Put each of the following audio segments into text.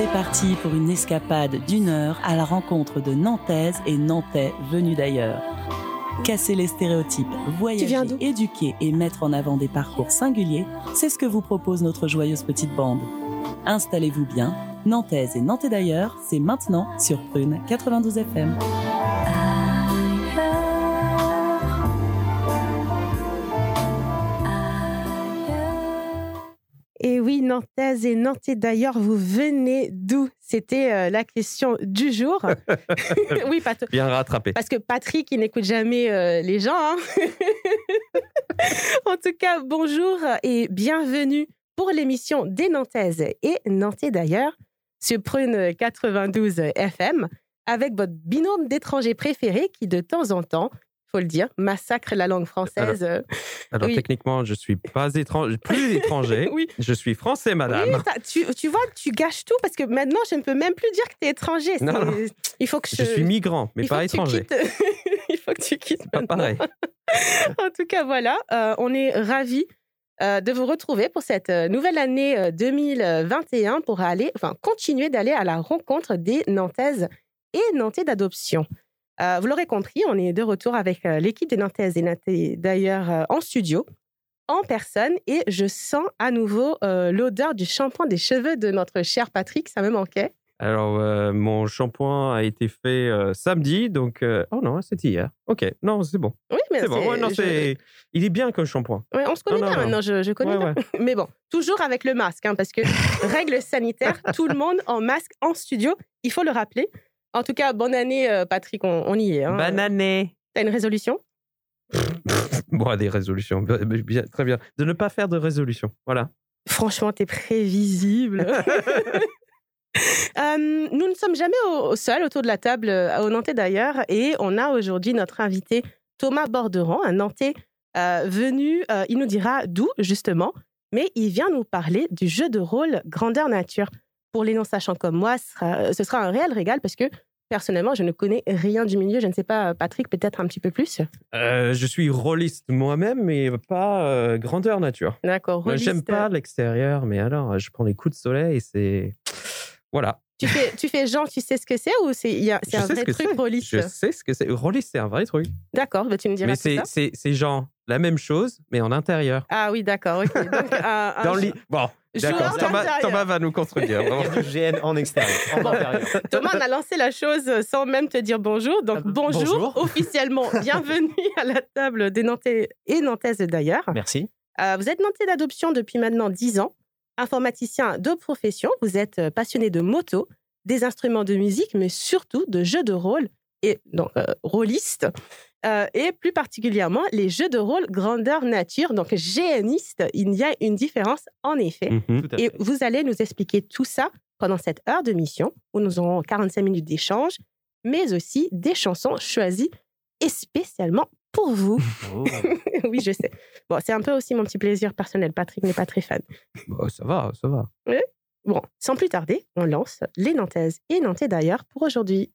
C'est parti pour une escapade d'1 heure à la rencontre de Nantaises et Nantais venus d'ailleurs. Casser les stéréotypes, voyager, éduquer et mettre en avant des parcours singuliers, c'est ce que vous propose notre joyeuse petite bande. Installez-vous bien, Nantaises et Nantais d'ailleurs, c'est maintenant sur Prune 92 FM. Et oui, Nantaises et Nantais d'ailleurs, vous venez d'où? C'était la question du jour. Oui, bien rattrapé. Parce que Patrick, il n'écoute jamais les gens. Hein. En tout cas, bonjour et bienvenue pour l'émission des Nantaises et Nantais d'ailleurs sur Prune 92 FM avec votre binôme d'étrangers préférés qui, de temps en temps, faut le dire, massacre la langue française. Alors oui. Techniquement, je suis pas plus étranger. Oui. Je suis français, madame. Oui, tu vois, tu gâches tout parce que maintenant, je ne peux même plus dire que tu es étranger. Non. Il faut que je suis migrant, mais pas étranger. Il faut que tu quittes. Pas pareil. En tout cas, voilà, on est ravis de vous retrouver pour cette nouvelle année 2021 pour continuer d'aller à la rencontre des Nantaises et Nantais d'adoption. Vous l'aurez compris, on est de retour avec l'équipe des Nantaises et Nantais d'ailleurs en studio, en personne, et je sens à nouveau l'odeur du shampoing des cheveux de notre cher Patrick, ça me manquait. Alors, mon shampoing a été fait samedi, donc... Oh non, c'était hier. Ok, non, c'est bon. Oui, mais c'est bon. Ouais, non, il est bien comme shampoing. Oui, on se connaît bien maintenant, je connais bien. Ouais. Mais bon, toujours avec le masque, hein, parce que règles sanitaires, tout le monde en masque en studio, il faut le rappeler. En tout cas, bonne année, Patrick, on y est. Hein. Bonne année. T'as une résolution? Bon, des résolutions, bien, très bien. De ne pas faire de résolution, voilà. Franchement, t'es prévisible. Nous ne sommes jamais seuls autour de la table, au Nantais d'ailleurs, et on a aujourd'hui notre invité Thomas Borderon, un Nantais venu, il nous dira d'où justement, mais il vient nous parler du jeu de rôle Grandeur Nature. Pour les non-sachants comme moi, ce sera un réel régal parce que personnellement, je ne connais rien du milieu. Je ne sais pas, Patrick, peut-être un petit peu plus. Je suis rôliste moi-même, mais pas Grandeur Nature. D'accord, rôliste. J'aime pas l'extérieur, mais alors, je prends les coups de soleil et c'est... Voilà. Tu fais genre, tu sais ce que c'est ou c'est un vrai truc rôliste? Je sais ce que c'est. Rôliste, c'est un vrai truc. D'accord, bah tu me diras. Mais c'est genre la même chose, mais en intérieur. Ah oui, d'accord, ok. Donc, Bon, d'accord, Thomas va nous contredire. Il y a du GN en extérieur, en intérieur. Thomas, on a lancé la chose sans même te dire bonjour. Donc, bonjour. Officiellement, bienvenue à la table des Nantais et Nantaises d'ailleurs. Merci. Vous êtes Nantais d'adoption depuis maintenant 10 ans. Informaticien de profession, vous êtes passionné de moto, des instruments de musique, mais surtout de jeux de rôle, et donc rôliste, et plus particulièrement les jeux de rôle Grandeur Nature, donc GNiste. Il y a une différence en effet. Et vous allez nous expliquer tout ça pendant cette heure de mission, où nous aurons 45 minutes d'échange, mais aussi des chansons choisies et spécialement pour vous. Oh. Oui, je sais. Bon, c'est un peu aussi mon petit plaisir personnel. Patrick n'est pas très fan. Bon, ça va. Oui. Bon, sans plus tarder, on lance les Nantaises et Nantais d'ailleurs pour aujourd'hui.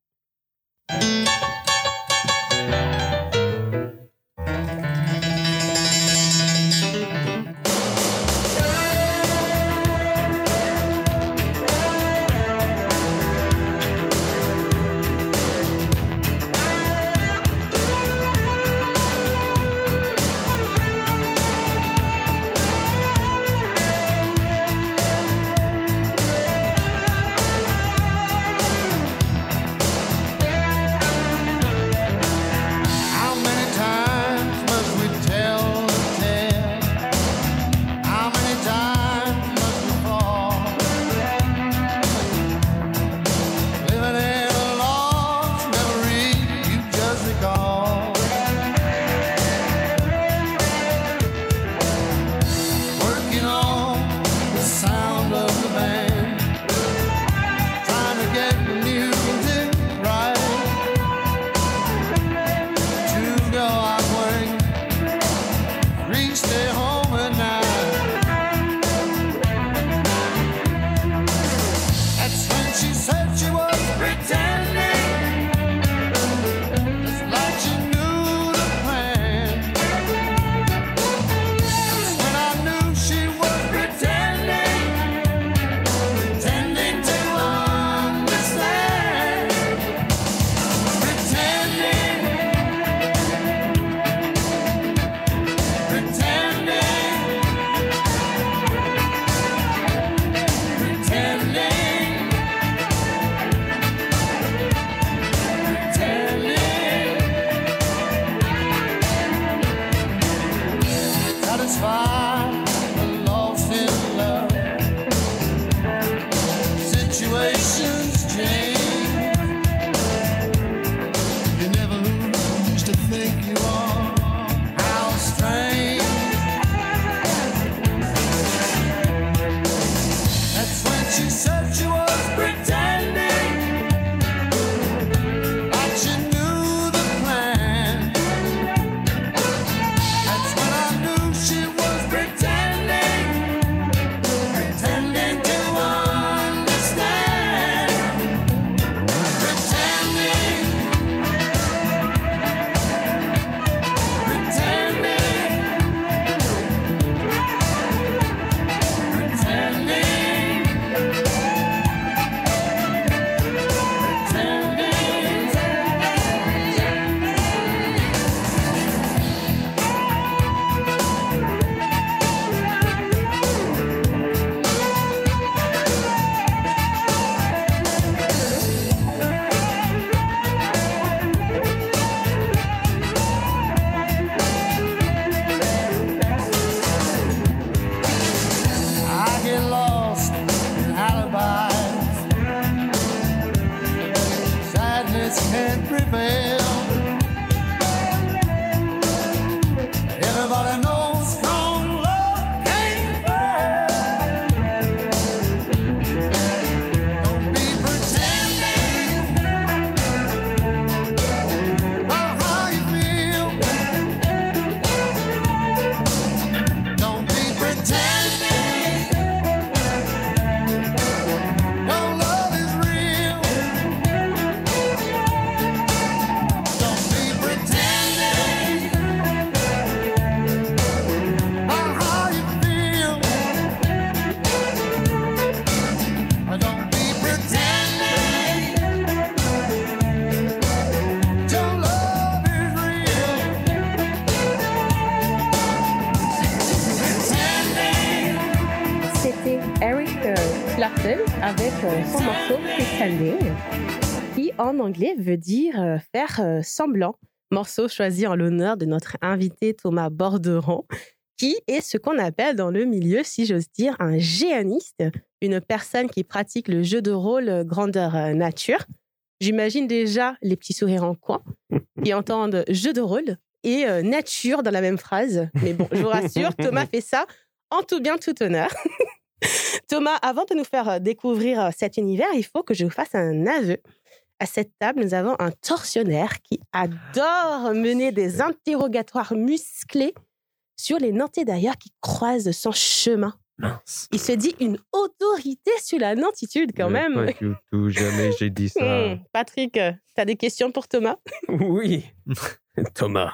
Eric Clapton avec son morceau Pretending, qui en anglais veut dire faire semblant. Morceau choisi en l'honneur de notre invité Thomas Borderon, qui est ce qu'on appelle dans le milieu, si j'ose dire, un géaniste, une personne qui pratique le jeu de rôle grandeur nature. J'imagine déjà les petits sourires en coin qui entendent jeu de rôle et nature dans la même phrase. Mais bon, je vous rassure, Thomas fait ça en tout bien, tout honneur. Thomas, avant de nous faire découvrir cet univers, il faut que je vous fasse un aveu. À cette table, nous avons un tortionnaire qui adore mener des interrogatoires musclés sur les Nantais d'ailleurs qui croisent son chemin. Mince. Il se dit une autorité sur la nantitude quand même. Pas du tout, jamais j'ai dit ça. Patrick, tu as des questions pour Thomas? Oui, Thomas.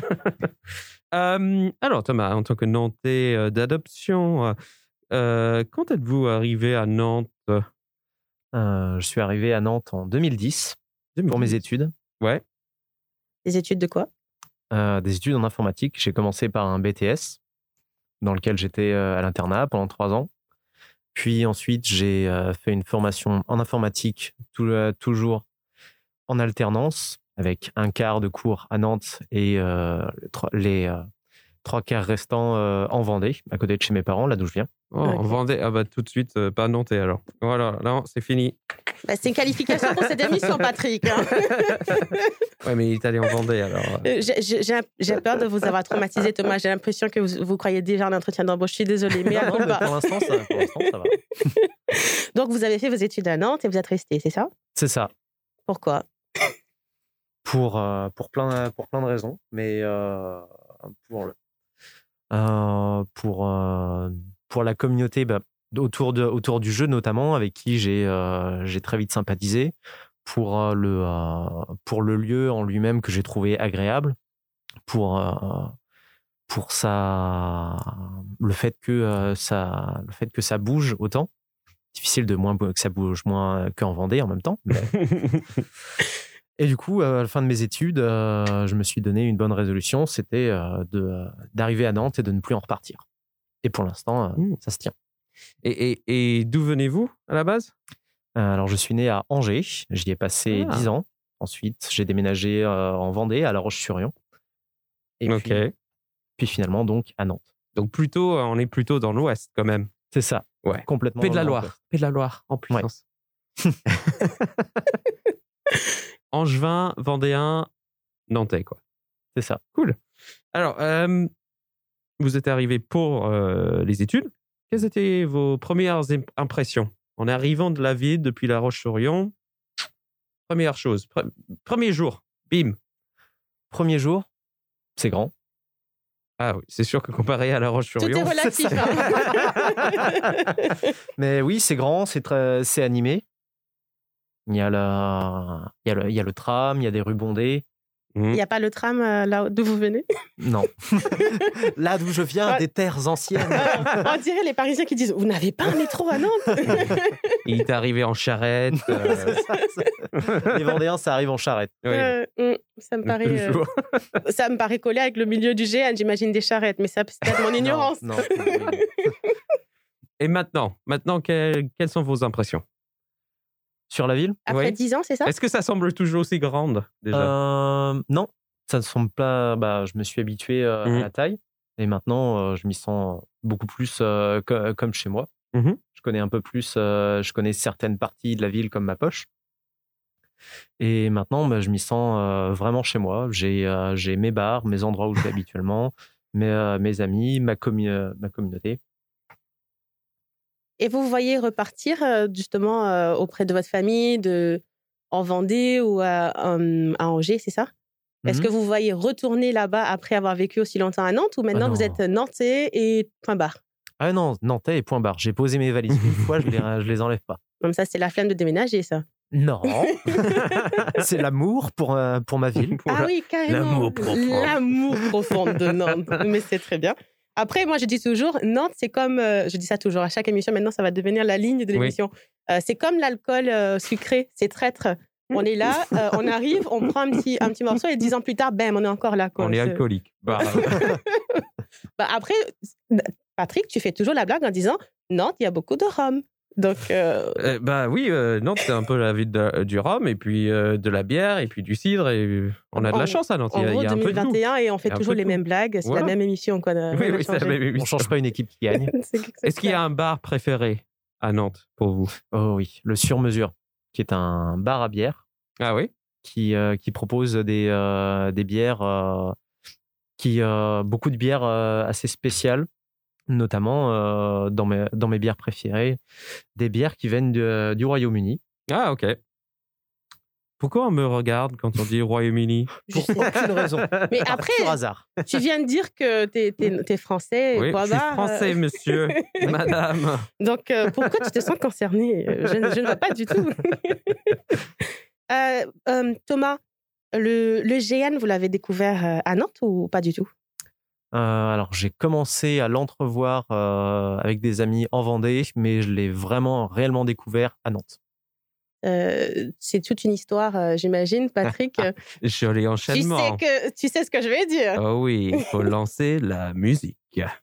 Alors Thomas, en tant que Nantais d'adoption, quand êtes-vous arrivé à Nantes? Je suis arrivé à Nantes en 2010 pour mes études. Ouais. Des études de quoi? Des études en informatique. J'ai commencé par un BTS dans lequel j'étais à l'internat pendant 3 ans. Puis ensuite, j'ai fait une formation en informatique, toujours en alternance, avec un quart de cours à Nantes et les 3 quarts restants en Vendée, à côté de chez mes parents, là d'où je viens. Oh, okay. En Vendée, ah bah tout de suite, pas Nantais alors. Voilà, non, c'est fini. Bah, c'est une qualification pour cette émission, Patrick. Hein. Ouais, mais il est allé en Vendée alors. J'ai peur de vous avoir traumatisé, Thomas. J'ai l'impression que vous croyez déjà en entretien d'embauche. Je suis désolée, mais non, mais pour l'instant, ça va. Donc, vous avez fait vos études à Nantes et vous êtes resté, c'est ça? C'est ça. Pourquoi? Pour plein de raisons, mais pour la communauté autour du jeu notamment, avec qui j'ai très vite sympathisé, pour le lieu en lui-même que j'ai trouvé agréable, pour le fait que ça bouge autant. Difficile que ça bouge moins qu'en Vendée en même temps. Mais... Et du coup, à la fin de mes études, je me suis donné une bonne résolution, c'était d'arriver à Nantes et de ne plus en repartir. Et pour l'instant, ça se tient. Et d'où venez-vous à la base? Alors, je suis né à Angers. J'y ai passé 10 ans. Ensuite, j'ai déménagé en Vendée, à La Roche-sur-Yon. Et puis finalement, donc, à Nantes. Donc, on est plutôt dans l'Ouest quand même. C'est ça. Ouais. Complètement. Pays de la Loire, en puissance. Ouais. Angevin, Vendéen, Nantais, quoi. C'est ça. Cool. Alors, vous êtes arrivé pour les études. Quelles étaient vos premières impressions en arrivant de la ville depuis La Roche-sur-Yon? Première chose, premier jour, bim. Premier jour, c'est grand. Ah oui, c'est sûr que comparé à La Roche-sur-Yon... Tout est relatif. Mais oui, c'est grand, c'est animé. Il y a le tram, il y a des rues bondées. Il n'y a pas le tram là d'où vous venez? Non. Là d'où je viens, des terres anciennes. On dirait les Parisiens qui disent « Vous n'avez pas un métro à Nantes ?» Il est arrivé en charrette. Les Vendéens, ça arrive en charrette. Oui. Ça me paraît collé avec le milieu du GN, j'imagine des charrettes, mais ça c'est peut-être mon ignorance. Non. Et maintenant, quelles sont vos impressions? Sur la ville? Après 10 ans, c'est ça? Est-ce que ça semble toujours aussi grande, déjà? Non, ça ne semble pas... je me suis habitué à la taille. Et maintenant, je m'y sens beaucoup plus comme chez moi. Je connais un peu plus... je connais certaines parties de la ville comme ma poche. Et maintenant, je m'y sens vraiment chez moi. J'ai mes bars, mes endroits où je vais habituellement, mes amis, ma communauté. Et vous voyez repartir justement auprès de votre famille, en Vendée ou à Angers, c'est ça? Est-ce que vous voyez retourner là-bas après avoir vécu aussi longtemps à Nantes ou maintenant vous êtes Nantais et point barre? Ah non, Nantais et point barre. J'ai posé mes valises une fois, je les enlève pas. Comme ça, c'est la flemme de déménager, ça? Non, c'est l'amour pour ma ville. Oui, carrément. L'amour profond de Nantes. Mais c'est très bien. Après, moi, je dis toujours, Nantes, c'est comme... je dis ça toujours à chaque émission. Maintenant, ça va devenir la ligne de l'émission. Oui. C'est comme l'alcool sucré. C'est traître. On est là, on arrive, on prend un petit morceau et 10 ans plus tard, bam, on est encore là. Quoi. On est alcoolique. Après, Patrick, tu fais toujours la blague en disant Nantes, il y a beaucoup de rhum. Donc, oui, Nantes, c'est un peu la ville du rhum, et puis de la bière, et puis du cidre. Et on a de la chance à Nantes. En gros, il y a 2021, et on fait toujours les mêmes blagues. C'est la même émission. Oui, c'est la même émission. On ne change pas une équipe qui gagne. Est-ce qu'il y a un bar préféré à Nantes pour vous? Oh oui, le Sur-Mesure, qui est un bar à bière. Ah oui? Qui propose des bières, beaucoup de bières assez spéciales, notamment dans mes bières préférées, des bières qui viennent du Royaume-Uni. Ah, ok. Pourquoi on me regarde quand on dit Royaume-Uni? Pour aucune raison. Mais après, par hasard. Tu viens de dire que t'es français. Oui, je suis français, monsieur, madame. Donc, pourquoi tu te sens concerné? Je ne vois pas du tout. Thomas, le GN, vous l'avez découvert à Nantes ou pas du tout? Alors, j'ai commencé à l'entrevoir avec des amis en Vendée, mais je l'ai réellement découvert à Nantes. C'est toute une histoire, j'imagine, Patrick. Joli enchaînement. Tu sais ce que je vais dire. Oh oui, il faut lancer la musique.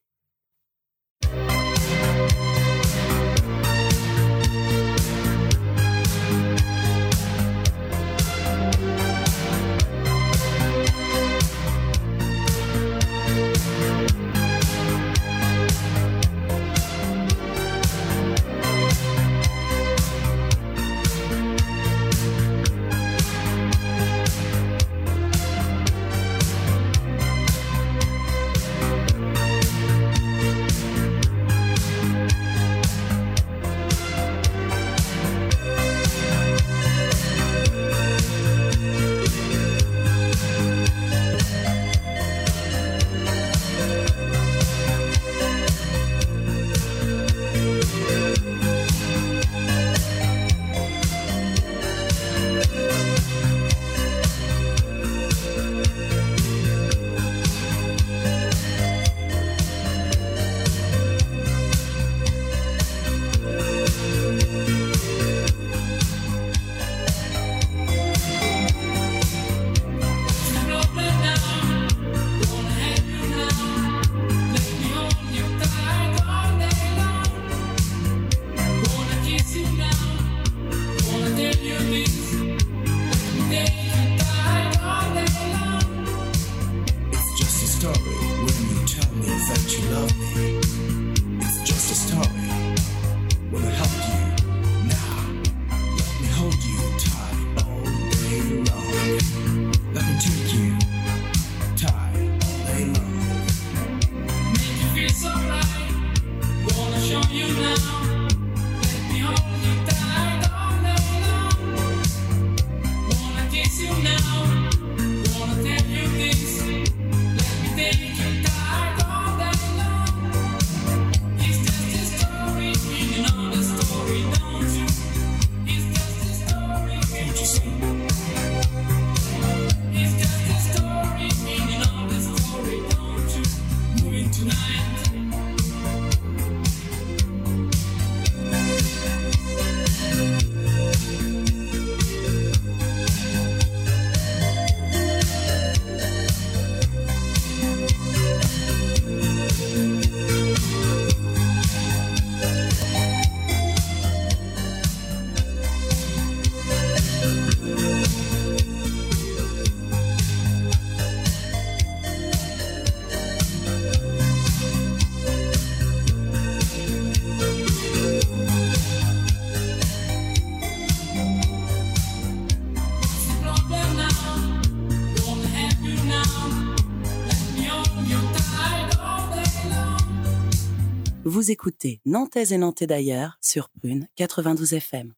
Vous écoutez Nantaises et Nantais d'ailleurs sur Prune 92 FM.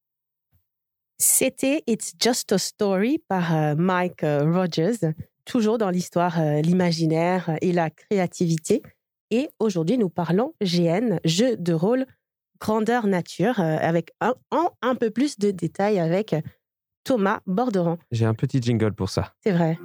C'était It's Just a Story par Mike Rogers, toujours dans l'histoire, l'imaginaire et la créativité. Et aujourd'hui, nous parlons GN, jeu de rôle grandeur nature, avec un peu plus de détails avec Thomas Borderon. J'ai un petit jingle pour ça. C'est vrai.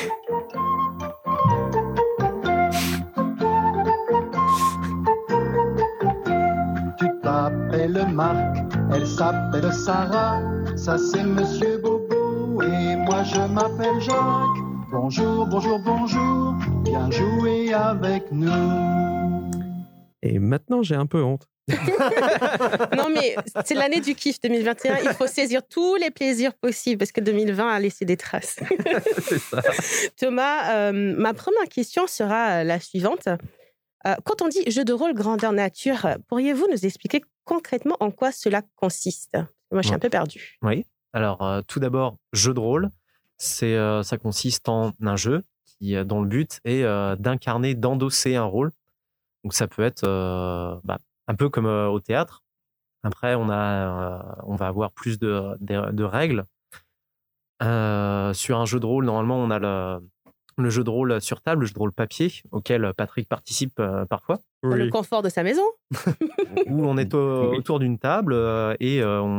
Marc, elle s'appelle Sarah, ça c'est Monsieur Bobo et moi je m'appelle Jacques. Bonjour, bonjour, bonjour, viens jouer avec nous. maintenant, j'ai un peu honte. Non, mais c'est l'année du kiff 2021. Il faut saisir tous les plaisirs possibles parce que 2020 a laissé des traces. C'est ça. Thomas, ma première question sera la suivante. Quand on dit jeu de rôle grandeur nature, pourriez-vous nous expliquer concrètement en quoi cela consiste? Moi, je suis un peu perdue. Oui. Alors, tout d'abord, jeu de rôle, ça consiste en un jeu dont le but est d'incarner, d'endosser un rôle. Donc, ça peut être un peu comme au théâtre. Après, on va avoir plus de règles. Sur un jeu de rôle, normalement, on a le jeu de rôle sur table, le jeu de rôle papier, auquel Patrick participe parfois. Dans le confort de sa maison. Où on est autour d'une table et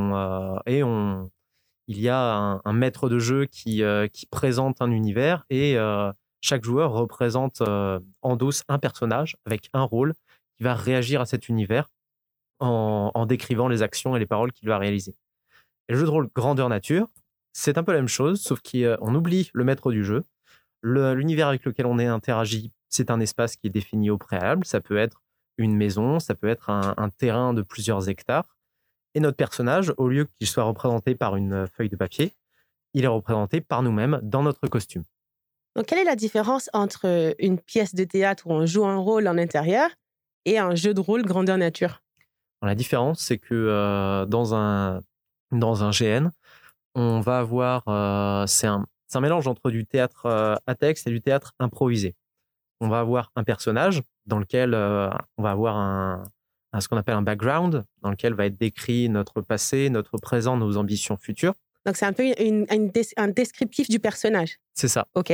il y a un maître de jeu qui présente un univers et chaque joueur endosse un personnage avec un rôle qui va réagir à cet univers en décrivant les actions et les paroles qu'il va réaliser. Et le jeu de rôle grandeur nature, c'est un peu la même chose, sauf qu'on oublie le maître du jeu. L'univers avec lequel on est interagi, c'est un espace qui est défini au préalable. Ça peut être une maison, ça peut être un terrain de plusieurs hectares. Et notre personnage, au lieu qu'il soit représenté par une feuille de papier, il est représenté par nous-mêmes dans notre costume. Donc, quelle est la différence entre une pièce de théâtre où on joue un rôle en intérieur et un jeu de rôle grandeur nature? La différence, c'est que dans un GN, on va avoir... c'est un mélange entre du théâtre à texte et du théâtre improvisé. On va avoir un personnage dans lequel on va avoir ce qu'on appelle un background, dans lequel va être décrit notre passé, notre présent, nos ambitions futures. Donc, c'est un peu un descriptif du personnage. C'est ça. OK.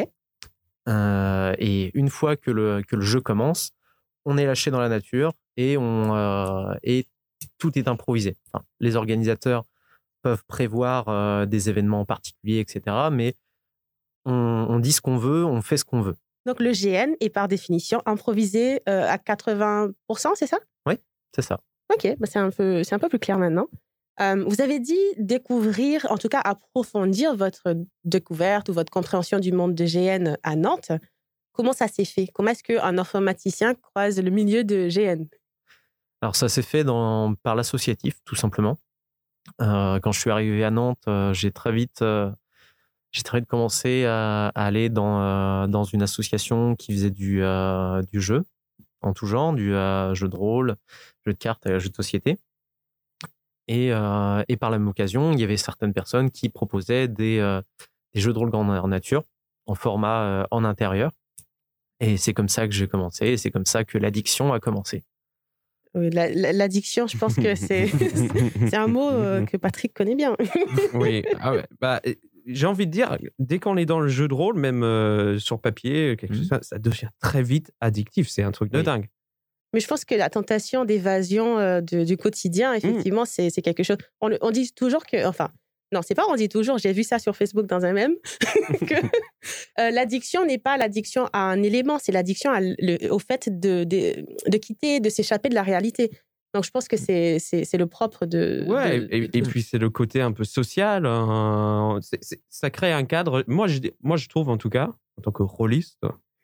Et une fois que le jeu commence, on est lâché dans la nature et tout est improvisé. Enfin, les organisateurs peuvent prévoir des événements particuliers, etc. Mais on dit ce qu'on veut, on fait ce qu'on veut. Donc, le GN est par définition improvisé à 80%, c'est ça? Oui, c'est ça. OK, c'est un peu plus clair maintenant. Vous avez dit découvrir, en tout cas approfondir votre découverte ou votre compréhension du monde de GN à Nantes. Comment ça s'est fait? Comment est-ce qu'un informaticien croise le milieu de GN? Alors, ça s'est fait par l'associatif, tout simplement. Quand je suis arrivé à Nantes, j'ai très vite commencé à aller dans une association qui faisait du jeu en tout genre, du jeu de rôle, jeu de cartes, jeu de société. Et par la même occasion, il y avait certaines personnes qui proposaient des jeux de rôle grandeur nature en format en intérieur. Et c'est comme ça que j'ai commencé, et c'est comme ça que l'addiction a commencé. Oui, l'addiction, je pense que c'est un mot que Patrick connaît bien. Oui, j'ai envie de dire, dès qu'on est dans le jeu de rôle, même sur papier, quelque chose, ça devient très vite addictif. C'est un truc de dingue. Mais je pense que la tentation d'évasion du quotidien, effectivement, c'est quelque chose. On dit toujours que... Enfin, non, c'est pas on dit toujours, j'ai vu ça sur Facebook dans un mème, que l'addiction n'est pas l'addiction à un élément, c'est l'addiction au fait de quitter, de s'échapper de la réalité. Donc, je pense que c'est le propre de... Ouais, et puis c'est le côté un peu social. Ça crée un cadre. Moi, je trouve, en tout cas, en tant que rôliste,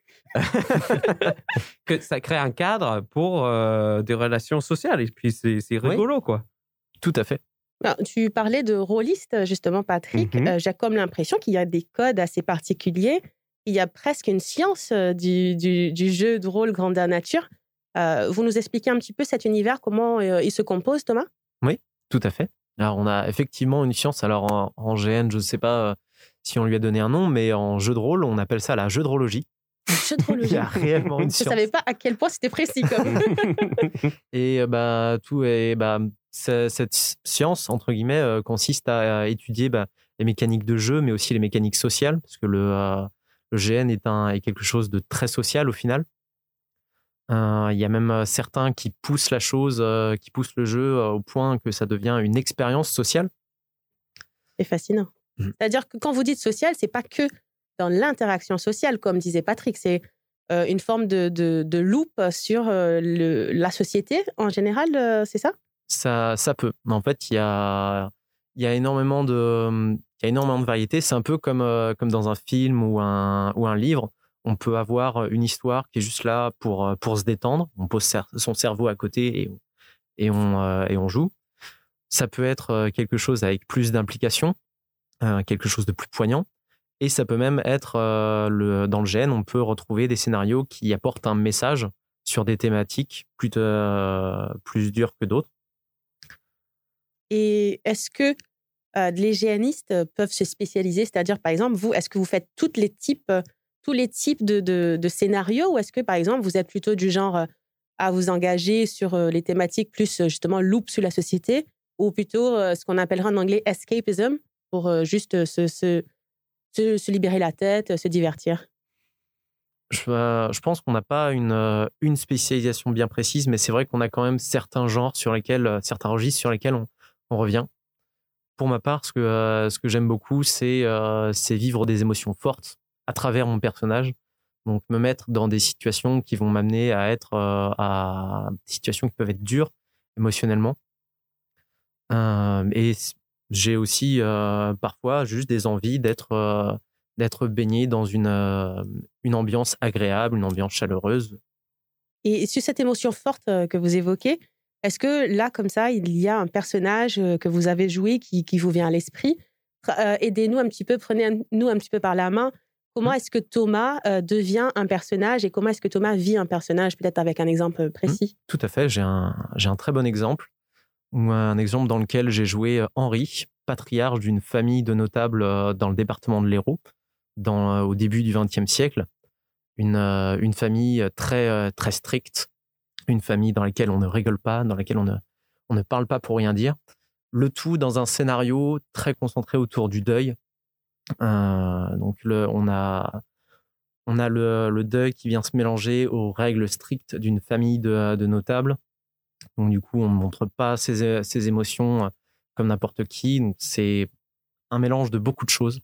que ça crée un cadre pour des relations sociales. Et puis, c'est rigolo, quoi. Tout à fait. Alors, tu parlais de rôliste, justement, Patrick. J'ai comme l'impression qu'il y a des codes assez particuliers. Il y a presque une science du jeu de rôle grandeur nature. Vous nous expliquez un petit peu cet univers, comment il se compose, Thomas? Oui, tout à fait. Alors, on a effectivement une science. Alors, en GN, je ne sais pas si on lui a donné un nom, mais en jeu de rôle, on appelle ça la jeu de rôlologie. Jeu de rôlologie. Il y a réellement une science. Je ne savais pas à quel point c'était précis. Et cette science, entre guillemets, consiste à étudier les mécaniques de jeu, mais aussi les mécaniques sociales, parce que le GN est quelque chose de très social au final. Il y a même certains qui poussent la chose, qui poussent le jeu au point que ça devient une expérience sociale. C'est fascinant. C'est-à-dire que quand vous dites social, c'est pas que dans l'interaction sociale, comme disait Patrick, c'est une forme de loupe sur la société en général, c'est ça? Ça peut. En fait, il y a énormément de variétés. C'est un peu comme dans un film ou un livre. On peut avoir une histoire qui est juste là pour se détendre. On pose son cerveau à côté et on joue. Ça peut être quelque chose avec plus d'implication, quelque chose de plus poignant. Et ça peut même être, dans le GN, on peut retrouver des scénarios qui apportent un message sur des thématiques plus dures que d'autres. Et est-ce que les GNistes peuvent se spécialiser? C'est-à-dire, par exemple, vous, est-ce que vous faites tous les types de scénarios, ou est-ce que, par exemple, vous êtes plutôt du genre à vous engager sur les thématiques plus, justement, loupe sur la société, ou plutôt ce qu'on appellera en anglais escapism, pour juste se libérer la tête, se divertir? Je pense qu'on n'a pas une spécialisation bien précise, mais c'est vrai qu'on a quand même certains genres certains registres sur lesquels on revient. Pour ma part, ce que j'aime beaucoup, c'est vivre des émotions fortes à travers mon personnage. Donc, me mettre dans des situations qui vont m'amener à être à des situations qui peuvent être dures émotionnellement. Et j'ai aussi parfois juste des envies d'être baigné dans une ambiance agréable, une ambiance chaleureuse. Et sur cette émotion forte que vous évoquez, est-ce que là, comme ça, il y a un personnage que vous avez joué qui vous vient à l'esprit? Aidez-nous un petit peu, prenez-nous un petit peu par la main. Comment est-ce que Thomas devient un personnage, et comment est-ce que Thomas vit un personnage, peut-être avec un exemple précis? Tout à fait, j'ai un très bon exemple. Un exemple dans lequel j'ai joué Henri, patriarche d'une famille de notables dans le département de l'Hérault, au début du XXe siècle. Une famille très, très stricte, une famille dans laquelle on ne rigole pas, dans laquelle on ne parle pas pour rien dire. Le tout dans un scénario très concentré autour du deuil. Donc on a le deuil qui vient se mélanger aux règles strictes d'une famille de notables. Donc du coup, on ne montre pas ses émotions comme n'importe qui. Donc c'est un mélange de beaucoup de choses.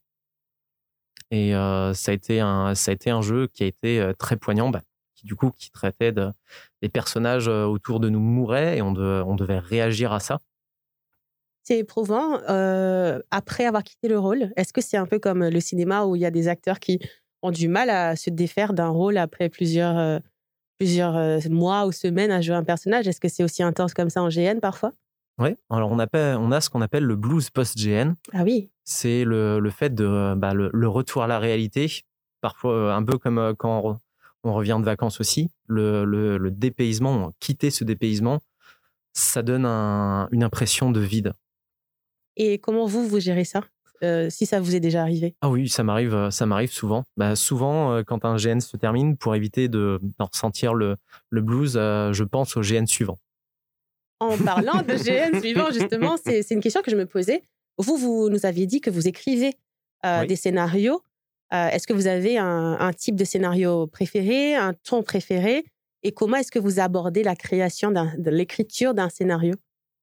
Et ça a été un jeu qui a été très poignant, qui traitait des personnages autour de nous mouraient et on devait réagir à ça. C'est éprouvant après avoir quitté le rôle. Est-ce que c'est un peu comme le cinéma, où il y a des acteurs qui ont du mal à se défaire d'un rôle après plusieurs mois ou semaines à jouer un personnage? Est-ce que c'est aussi intense comme ça en GN parfois? Oui, alors on a ce qu'on appelle le blues post-GN. Ah oui. C'est le fait de le retour à la réalité, parfois un peu comme quand on revient de vacances aussi. Le dépaysement, quitter ce dépaysement, ça donne une impression de vide. Et comment vous gérez ça, si ça vous est déjà arrivé? Ah oui, ça m'arrive souvent. Souvent, quand un GN se termine, pour éviter d'en ressentir le blues, je pense au GN suivant. En parlant de GN suivant, justement, c'est une question que je me posais. Vous nous aviez dit que vous écrivez des scénarios. Est-ce que vous avez un type de scénario préféré, un ton préféré? Et comment est-ce que vous abordez la création de l'écriture d'un scénario?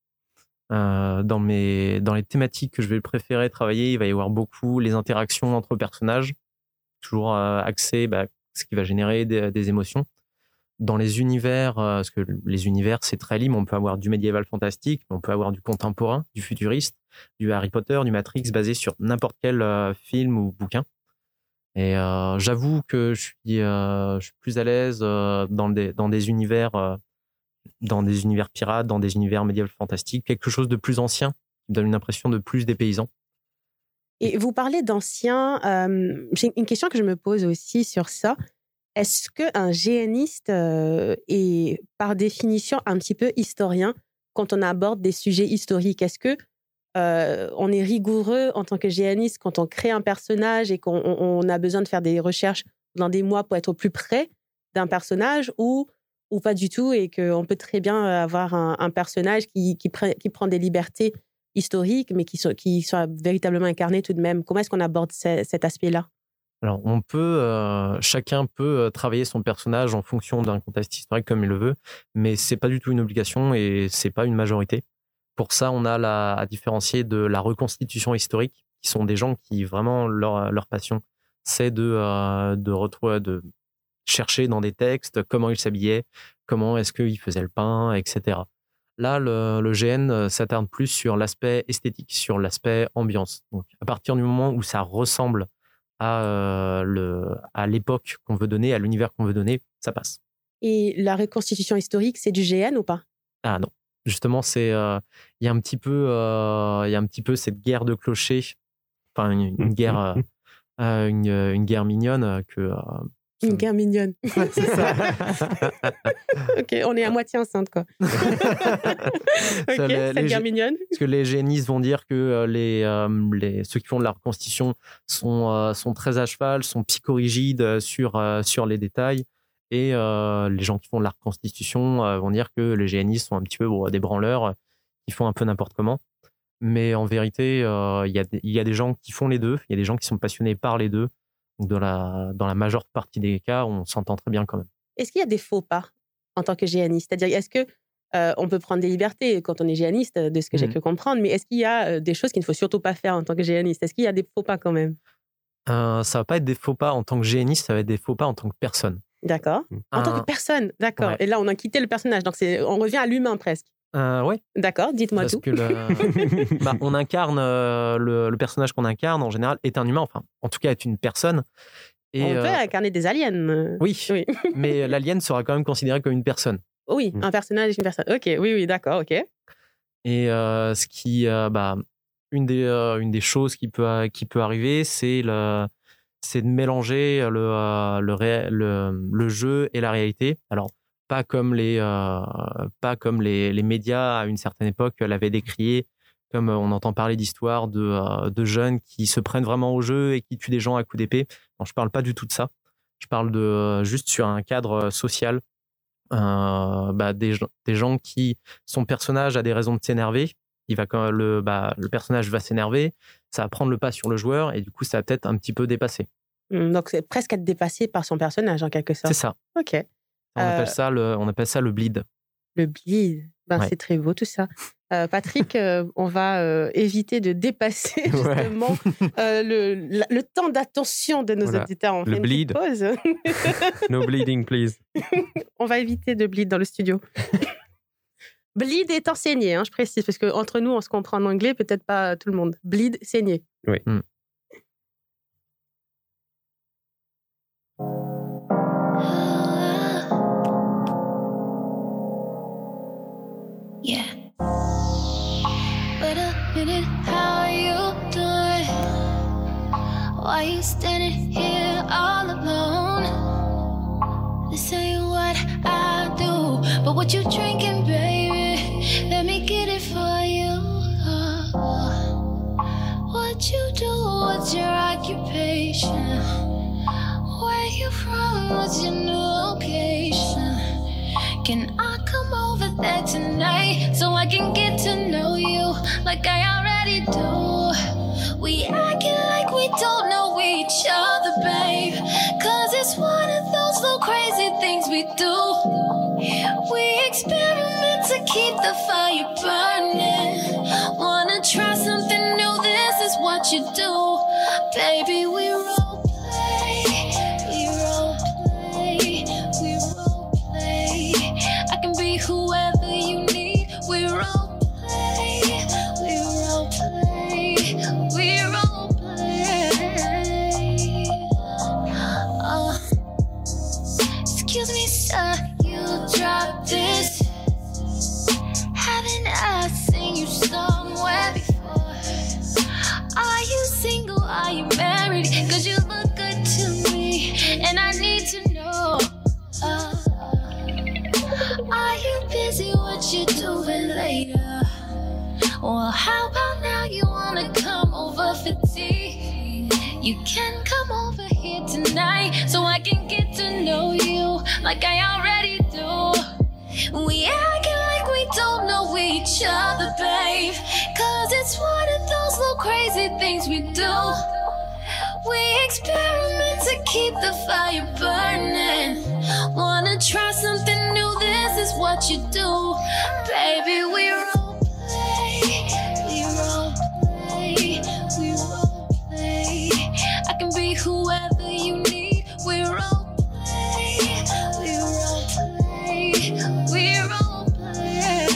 Dans les thématiques que je vais préférer travailler, il va y avoir beaucoup les interactions entre personnages, toujours axé ce qui va générer des émotions. Dans les univers, parce que les univers, c'est très libre, on peut avoir du médiéval fantastique, on peut avoir du contemporain, du futuriste, du Harry Potter, du Matrix, basé sur n'importe quel film ou bouquin. Et j'avoue que je suis plus à l'aise dans des univers pirates, dans des univers médiévaux fantastiques, quelque chose de plus ancien, qui me donne une impression de plus dépaysant. Et vous parlez d'anciens, j'ai une question que je me pose aussi sur ça. Est-ce qu'un GNiste est par définition un petit peu historien quand on aborde des sujets historiques? Est-ce que on est rigoureux en tant que GNiste quand on crée un personnage et qu'on a besoin de faire des recherches dans des mois pour être au plus près d'un personnage, ou pas du tout, et qu'on peut très bien avoir un personnage qui prend des libertés historiques, mais qui soit véritablement incarné tout de même? Comment est-ce qu'on aborde cet aspect-là? Alors, chacun peut travailler son personnage en fonction d'un contexte historique comme il le veut, mais c'est pas du tout une obligation et c'est pas une majorité. Pour ça, on a à différencier de la reconstitution historique, qui sont des gens qui vraiment leur passion, c'est de chercher dans des textes comment ils s'habillaient, comment est-ce qu'ils faisaient le pain, etc. Là, le GN s'attarde plus sur l'aspect esthétique, sur l'aspect ambiance. Donc, à partir du moment où ça ressemble à l'époque qu'on veut donner, à l'univers qu'on veut donner, ça passe. Et la reconstitution historique, c'est du GN ou pas? Ah non. Justement, il y a un petit peu cette guerre de clochers, enfin une guerre, une guerre mignonne que. Une guerre mignonne. Ouais, c'est ça. Ok, on est à moitié enceinte, quoi. Cette guerre mignonne. Parce que les génistes vont dire que ceux qui font de la reconstitution sont très à cheval, sont psychorigides sur les détails. Et les gens qui font de la reconstitution vont dire que les génistes sont un petit peu des branleurs qui font un peu n'importe comment. Mais en vérité, il y a des gens qui font les deux. Il y a des gens qui sont passionnés par les deux. Donc dans la majeure partie des cas, on s'entend très bien quand même. Est-ce qu'il y a des faux pas en tant que géaniste? C'est-à-dire, est-ce que on peut prendre des libertés quand on est géaniste, de ce que j'ai pu comprendre, mais est-ce qu'il y a des choses qu'il ne faut surtout pas faire en tant que géaniste? Est-ce qu'il y a des faux pas quand même? Ça va pas être des faux pas en tant que géaniste, ça va être des faux pas en tant que personne. D'accord. En tant que personne, d'accord. Ouais. Et là, on a quitté le personnage, donc on revient à l'humain presque. Oui. D'accord, dites-moi parce tout. Que on incarne, le personnage qu'on incarne, en général, est un humain, enfin, en tout cas, est une personne. Et on peut incarner des aliens. Oui, mais l'alien sera quand même considéré comme une personne. Oui, un personnage est une personne. Ok, oui, d'accord, ok. Et ce qui, une des choses qui peut arriver, c'est de mélanger le jeu et la réalité. Alors, pas comme les médias à une certaine époque l'avaient décrié, comme on entend parler d'histoires de jeunes qui se prennent vraiment au jeu et qui tuent des gens à coups d'épée. Non, je parle pas du tout de ça. Je parle juste sur un cadre social. Des gens qui, son personnage a des raisons de s'énerver. Le personnage va s'énerver, ça va prendre le pas sur le joueur et du coup, ça va peut-être un petit peu dépasser. Donc, c'est presque être dépassé par son personnage, en quelque sorte. C'est ça. Ok. On appelle ça le bleed. Le bleed. Ouais. C'est très beau tout ça. Patrick, on va éviter de dépasser justement le temps d'attention de nos auditeurs. On fait une petite pause. No bleeding, please. On va éviter de bleed dans le studio. Bleed est enseigné, je précise, parce qu'entre nous, on se comprend en anglais, peut-être pas tout le monde. Bleed, saigné. Oui. Yeah. Wait a minute, how are you doing? Why you standing here all alone? This ain't what I do, but what you drinking, baby? Let me get it for you. What you do, what's your occupation? Where you from, what's your new location? Can I come over there tonight so I can get to know you like I already do? We acting like we don't know each other, babe, 'cause it's one of those little crazy things we do. We experiment to keep the fire burning. Wanna try something new, this is what you do. Baby, we role play, we role play, we role play. I can be whoever you need. We role play, we role play, we role play. Excuse me, sir, you dropped this. Haven't I seen you somewhere before? Are you single? Are you married? 'Cause you look good to me, and I need to know. Are you busy? What you doing later? Well, how about now you wanna come over for tea? You can come over here tonight so I can get to know you like I already do. We acting like we don't know each other, babe, 'cause it's one of those little crazy things we do. We experiment to keep the fire burning. Wanna try something new, this is what you do. Baby, we role play, we role play, we role play. I can be whoever you need. We role play, we role play, we role play.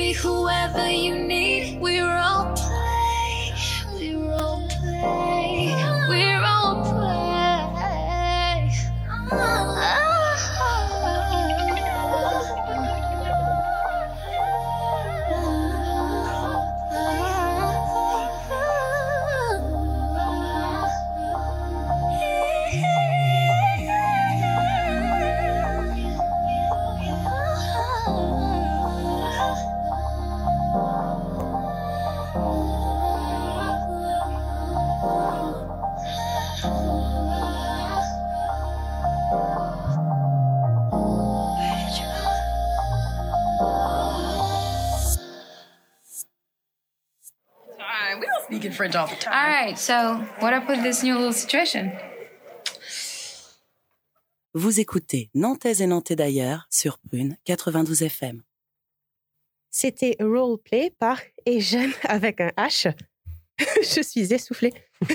be whoever you need. We role play, we role play, we role play. Speaking French all the time. All right, so what up with this new little situation? Vous écoutez Nantaise et Nantais d'ailleurs sur Prune 92 FM. C'était Roleplay par Ejen avec un H. Je suis essoufflée.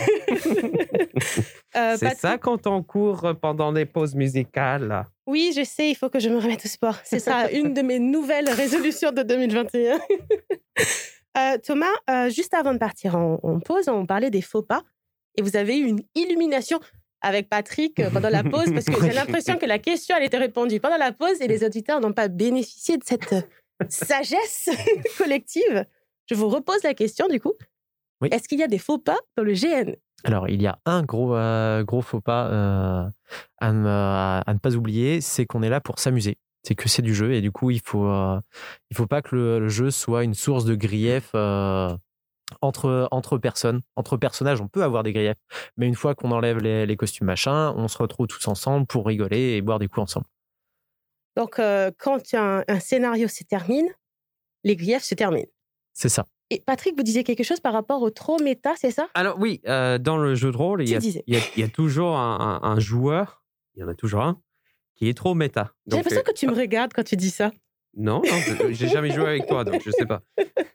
C'est ça quand on court pendant des pauses musicales. Là. Oui, je sais, il faut que je me remette au sport. C'est ça, une de mes nouvelles résolutions de 2021. Thomas, juste avant de partir en pause, on parlait des faux pas. Et vous avez eu une illumination avec Patrick pendant la pause, parce que j'ai l'impression que la question elle était répondue pendant la pause et les auditeurs n'ont pas bénéficié de cette sagesse collective. Je vous repose la question du coup. Oui. Est-ce qu'il y a des faux pas dans le GN ? Alors, il y a un gros faux pas à ne pas oublier, c'est qu'on est là pour s'amuser. C'est que c'est du jeu et du coup, il faut pas que le jeu soit une source de grief entre personnes. Entre personnages, on peut avoir des griefs, mais une fois qu'on enlève les costumes machin, on se retrouve tous ensemble pour rigoler et boire des coups ensemble. Donc, quand un scénario se termine, les griefs se terminent. C'est ça. Et Patrick, vous disiez quelque chose par rapport au trop méta, c'est ça ? Alors oui, dans le jeu de rôle, il y a toujours un joueur, il y en a toujours un, qui est trop méta. J'ai l'impression que tu me regardes quand tu dis ça. Non, j'ai jamais joué avec toi, donc je sais pas.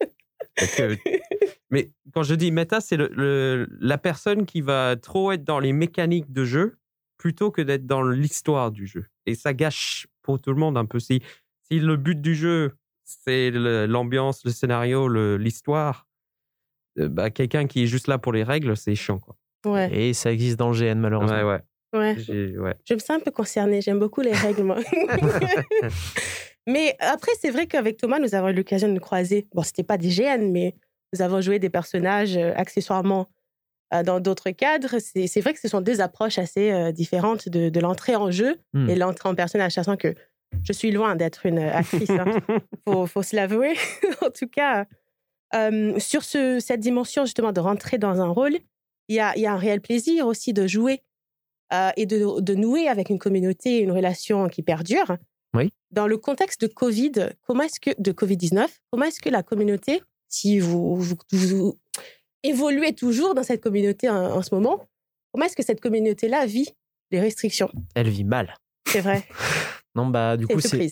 Mais quand je dis méta, c'est la personne qui va trop être dans les mécaniques de jeu plutôt que d'être dans l'histoire du jeu. Et ça gâche pour tout le monde un peu. Si le but du jeu, c'est l'ambiance, le scénario, l'histoire, quelqu'un qui est juste là pour les règles, c'est chiant, quoi. Ouais. Et ça existe dans le GN, malheureusement. Ouais. Je me sens un peu concernée. J'aime beaucoup les règles, moi. Mais après, c'est vrai qu'avec Thomas, nous avons eu l'occasion de nous croiser. Bon, c'était pas des GN, mais nous avons joué des personnages accessoirement dans d'autres cadres. C'est vrai que ce sont deux approches assez différentes de l'entrée en jeu et l'entrée en personnage, sachant que je suis loin d'être une actrice. Hein. Faut se l'avouer. En tout cas, sur cette dimension justement de rentrer dans un rôle, il y a un réel plaisir aussi de jouer et de nouer avec une communauté, une relation qui perdure. Oui. Dans le contexte de Covid-19, comment est-ce que la communauté, si vous évoluez toujours dans cette communauté en ce moment, comment est-ce que cette communauté-là vit les restrictions ? Elle vit mal. C'est vrai. Non, du coup, c'est...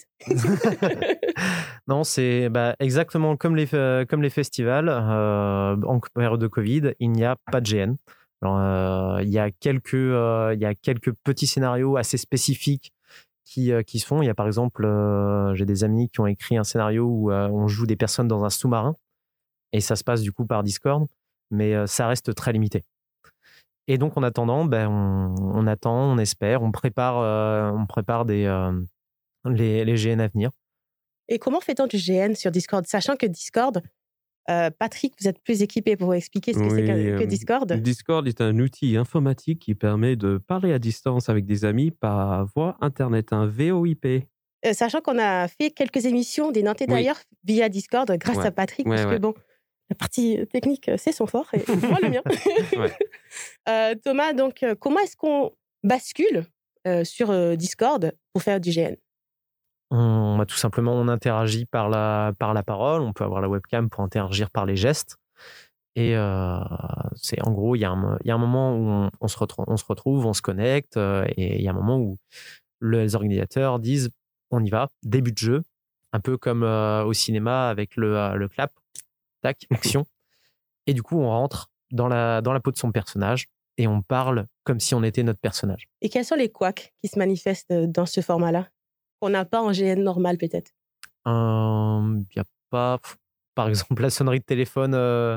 Non, c'est exactement comme les festivals. En période de Covid, il n'y a pas de GN. Alors, il y a quelques petits scénarios assez spécifiques qui se font. Il y a par exemple, j'ai des amis qui ont écrit un scénario où on joue des personnes dans un sous-marin et ça se passe du coup par Discord, mais ça reste très limité. Et donc en attendant, on attend, on espère, on prépare les GN à venir. Et comment fait-on du GN sur Discord, sachant que Discord, Patrick, vous êtes plus équipé pour expliquer ce que c'est que Discord. Discord est un outil informatique qui permet de parler à distance avec des amis par voie Internet, un VoIP. Sachant qu'on a fait quelques émissions des Nantais d'ailleurs via Discord grâce à Patrick, parce que bon, la partie technique, c'est son fort, et moi le mien. Thomas, donc, comment est-ce qu'on bascule sur Discord pour faire du GN ? Tout simplement, on interagit par la parole. On peut avoir la webcam pour interagir par les gestes. Et c'est en gros, il y a un moment où on se retrouve, on se connecte, et il y a un moment où les organisateurs disent on y va, début de jeu, un peu comme au cinéma avec le clap, tac, action. Et du coup, on rentre dans la peau de son personnage et on parle comme si on était notre personnage. Et quels sont les couacs qui se manifestent dans ce format-là ? Qu'on n'a pas en GN normal, peut-être ? Il n'y a pas. Par exemple, la sonnerie de téléphone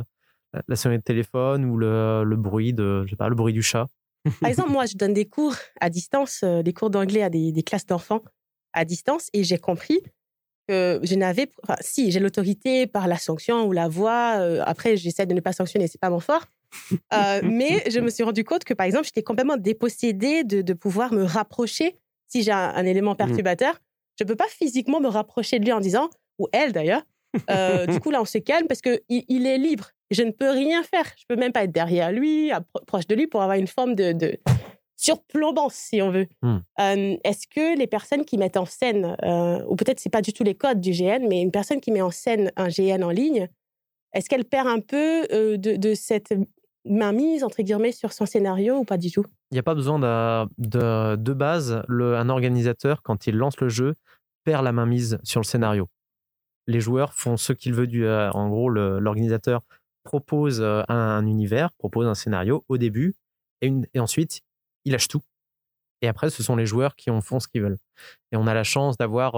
ou le bruit le bruit du chat. Par exemple, moi, je donne des cours à distance, des cours d'anglais à des classes d'enfants à distance, et j'ai compris que j'ai l'autorité par la sanction ou la voix. Après, j'essaie de ne pas sanctionner, c'est pas mon fort. Mais je me suis rendu compte que, par exemple, j'étais complètement dépossédée de pouvoir me rapprocher. Si j'ai un élément perturbateur, je peux pas physiquement me rapprocher de lui en disant, ou elle d'ailleurs, du coup là on se calme parce que il est libre. Je ne peux rien faire. Je peux même pas être derrière lui, proche de lui, pour avoir une forme de surplombance, si on veut. Est-ce que les personnes qui mettent en scène, ou peut-être c'est pas du tout les codes du GN, mais une personne qui met en scène un GN en ligne, est-ce qu'elle perd un peu de cette mainmise, entre guillemets, sur son scénario, ou pas du tout? Il n'y a pas besoin de base. Un organisateur, quand il lance le jeu, perd la mainmise sur le scénario. Les joueurs font ce qu'il veut. En gros, l'organisateur propose un univers, propose un scénario au début, et ensuite, il lâche tout. Et après, ce sont les joueurs qui en font ce qu'ils veulent. Et on a la chance d'avoir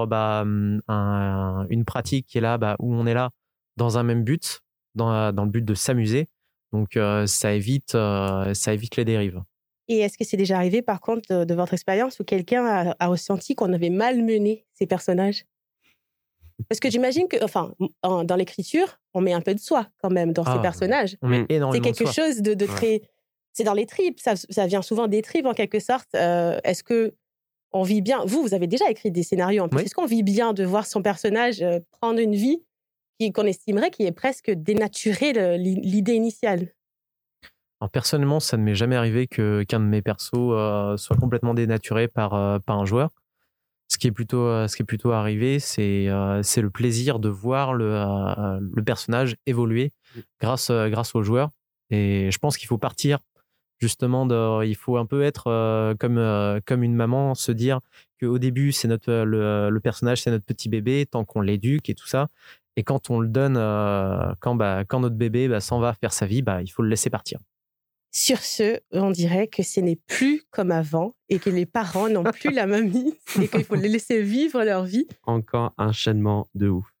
une pratique qui est là, où on est là dans un même but, dans le but de s'amuser. Donc, ça évite les dérives. Et est-ce que c'est déjà arrivé, par contre, de votre expérience, où quelqu'un a ressenti qu'on avait malmené ces personnages? Parce que j'imagine que, dans l'écriture, on met un peu de soi, quand même, dans ces personnages. On met énormément c'est quelque chose de très... C'est dans les tripes, ça vient souvent des tripes, en quelque sorte. Est-ce qu'on vit bien... Vous avez déjà écrit des scénarios, en plus. Oui. Est-ce qu'on vit bien de voir son personnage prendre une vie qu'on estimerait qui est presque dénaturée l'idée initiale? Alors, personnellement, ça ne m'est jamais arrivé qu'un de mes persos soit complètement dénaturé par un joueur. Ce qui est plutôt arrivé, c'est le plaisir de voir le personnage évoluer grâce aux joueurs. Et je pense qu'il faut partir justement il faut un peu être comme une maman, se dire qu'au début, c'est le personnage, c'est notre petit bébé, tant qu'on l'éduque et tout ça. Et quand on le donne, quand notre bébé s'en va faire sa vie, il faut le laisser partir. Sur ce, on dirait que ce n'est plus comme avant et que les parents n'ont plus la même mise et qu'il faut les laisser vivre leur vie. Encore un enchaînement de ouf.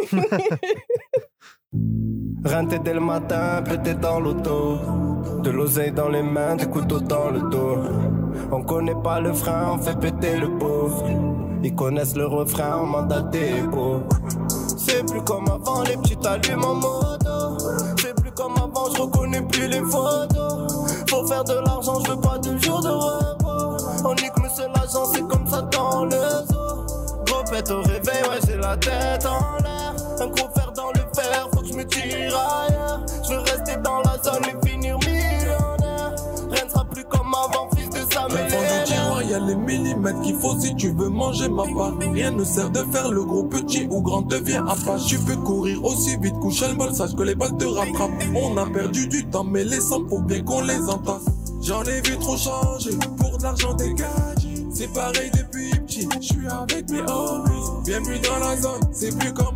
Rentré dès le matin, prêté dans l'auto. De l'oseille dans les mains, des couteaux dans le dos. On connaît pas le frein, on fait péter le pauvre. Ils connaissent le refrain, on mandate des beaux. C'est plus comme avant, les petits allument en moto. C'est plus comme avant, je reconnais plus les photos. Faut faire de l'argent, je veux pas de jour de repos. On nique monsieur l'agent, c'est comme ça dans le zoo. Gros pète au réveil, ouais j'ai la tête en l'air. Un gros fer dans le fer, faut que je me tire ailleurs. Je veux rester dans la zone et finir millionnaire. Rien ne sera plus comme avant, fils de Samuel. Dans du tiroir, y'a les millimètres qu'il faut si tu veux manger ma part. Rien ne sert de faire le gros, petit ou grand, devient à part. Tu peux courir aussi vite, coucher le bol, sache que les balles te rattrapent. On a perdu du temps, mais les sommes, faut bien qu'on les entasse. J'en ai vu trop changer, pour de l'argent dégage. C'est pareil depuis petit, je suis avec mes homies. Bienvenue dans la zone, c'est plus comme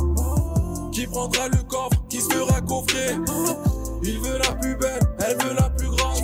avant. Qui prendra le coffre, qui se fera coffrer. Il veut la plus belle, elle veut la plus grande.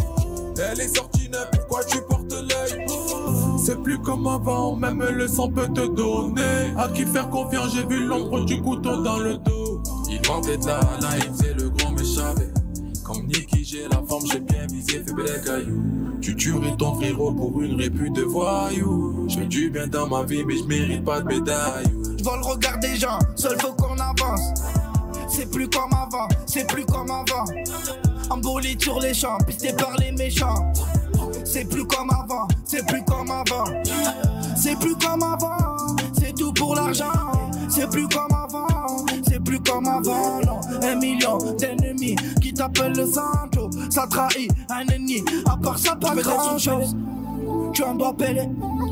Elle est sortie neuve, pourquoi tu portes l'œil? C'est plus comme avant, même le sang peut te donner. À qui faire confiance, j'ai vu l'ombre du couteau dans le dos. Il manquait de la naïve, c'est le grand méchant. Comme Nicky, j'ai la forme, j'ai bien visé, fais bel caillou. Tu tuerais ton frérot pour une répute de voyou. Je fais du bien dans ma vie, mais je mérite pas de médaille. Je vois le regard des gens, seul faut qu'on avance. C'est plus comme avant, c'est plus comme avant. Emboulé sur les champs, pisté par les méchants. C'est plus comme avant, c'est plus comme avant. C'est plus comme avant, c'est tout pour l'argent. C'est plus comme avant, c'est plus comme avant, non. 1 million d'ennemis qui t'appellent le Santo. Ça trahit un ennemi, à part ça pas grand chose. Tu en dois payer,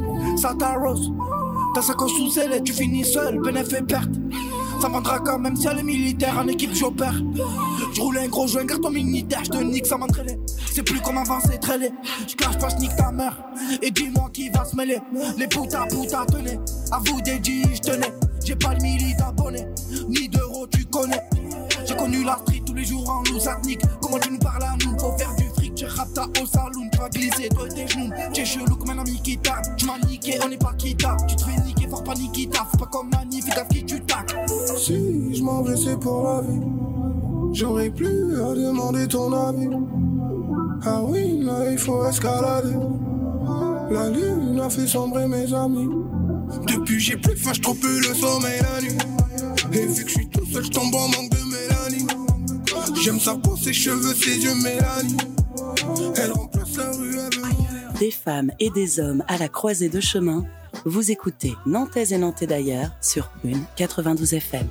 ça t'arrose. Ta sacoche sous scellée, tu finis seul, bénéfice et perte. Ça vendra quand même si elle est militaire, en équipe j'opère. Je roule un gros joint, garde ton militaire, je te nique, ça m'entraîne. C'est plus comme avant, c'est très laid. Je cache pas, je nique ta mère. Et dis-moi qui va se mêler. Les putas, tenez. À vous des G, je tenais. J'ai pas le milli d'abonnés, ni d'euros, tu connais. J'ai connu la street tous les jours en loup, ça te nique. Comment tu nous parles à nous? Faut faire du fric, tu rapes ta au saloon. Tu vas glisser, toi et tes genoux. T'es chelou comme un ami qui tape. Tu m'as niqué, on est pas qui tape. Tu te fais niquer, fort pas Nikita. Faut pas comme Mani, fais gaffe qui tu tac. Si je m'en vais, c'est pour la vie. J'aurais plus à demander ton avis. Ah oui, là il faut escalader. La lune a fait sombrer mes amis. Depuis j'ai plus faim, je trouve plus le sommeil la nuit. Et vu que je suis tout seul, je tombe en manque de mélanie. J'aime sa peau, ses cheveux, ses yeux mélanie. Elle remplace la rue avec... Des femmes et des hommes à la croisée de chemins. Vous écoutez Nantais et Nantais d'ailleurs sur Prune 92 FM.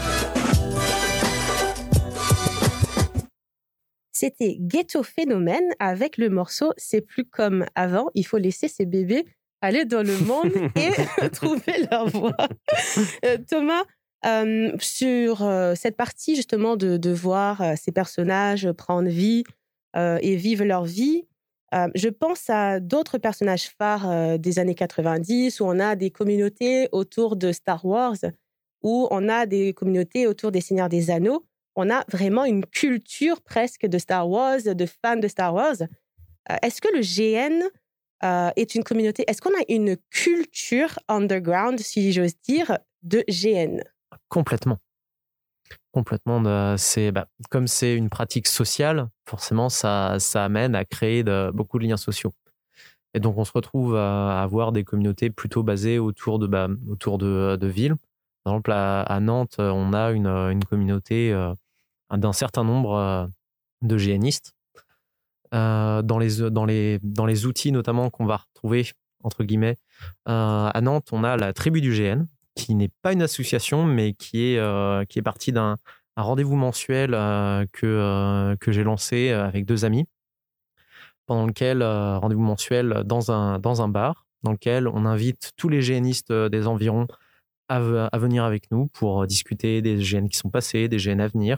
C'était Ghetto Phénomène avec le morceau « C'est plus comme avant, il faut laisser ces bébés aller dans le monde et trouver leur voie ». Thomas, sur cette partie justement de voir ces personnages prendre vie et vivre leur vie, je pense à d'autres personnages phares des années 90 où on a des communautés autour de Star Wars, où on a des communautés autour des Seigneurs des Anneaux. On a vraiment une culture presque de Star Wars, de fans de Star Wars. Est-ce que le GN est une communauté? Est-ce qu'on a une culture underground, si j'ose dire, de GN? Complètement. Complètement. Comme c'est une pratique sociale, forcément, ça amène à créer beaucoup de liens sociaux. Et donc, on se retrouve à avoir des communautés plutôt basées autour de villes. Par exemple, à Nantes, on a une communauté d'un certain nombre de GNistes. Dans les outils notamment qu'on va retrouver, entre guillemets, à Nantes, on a la tribu du GN, qui n'est pas une association, mais qui est partie d'un rendez-vous mensuel que j'ai lancé avec 2 amis, pendant lequel, rendez-vous mensuel dans un bar, dans lequel on invite tous les GNistes des environs à venir avec nous pour discuter des GN qui sont passés, des GN à venir.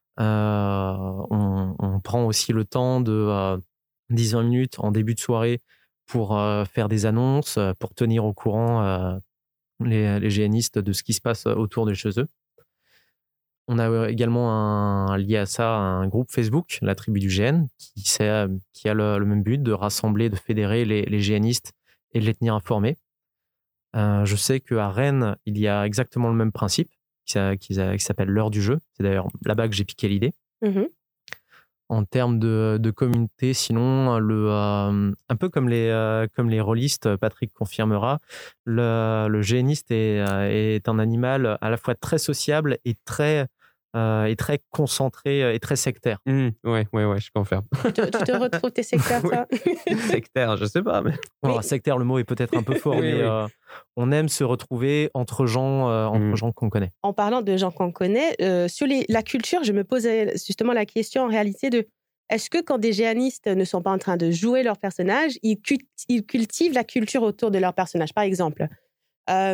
On prend aussi le temps de 10-20 minutes en début de soirée pour faire des annonces, pour tenir au courant les GNistes de ce qui se passe autour de chez eux. On a également lié à ça un groupe Facebook, la tribu du GN, qui a le même but de rassembler, de fédérer les GNistes et de les tenir informés. Je sais qu'à Rennes, il y a exactement le même principe qui s'appelle l'heure du jeu. C'est d'ailleurs là-bas que j'ai piqué l'idée. Mmh. En termes de communauté, sinon, un peu comme les rôlistes, Patrick confirmera, le GNiste est un animal à la fois très sociable et très concentré et très sectaire. Ouais, je confirme. Tu te retrouves, t'es sectaire, toi? Sectaire, je sais pas. Mais... Alors, sectaire, le mot est peut-être un peu fort, mais on aime se retrouver entre gens qu'on connaît. En parlant de gens qu'on connaît, sur la culture, je me posais justement la question en réalité de est-ce que quand des GNistes ne sont pas en train de jouer leur personnage, ils cultivent la culture autour de leur personnage? Par exemple, l'art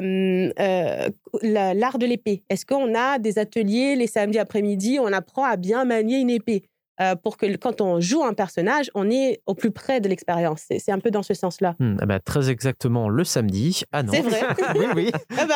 de l'épée. Est-ce qu'on a des ateliers les samedis après-midi où on apprend à bien manier une épée pour que quand on joue un personnage, on est au plus près de l'expérience? C'est un peu dans ce sens-là. Très exactement le samedi à Nantes. C'est vrai. Oui.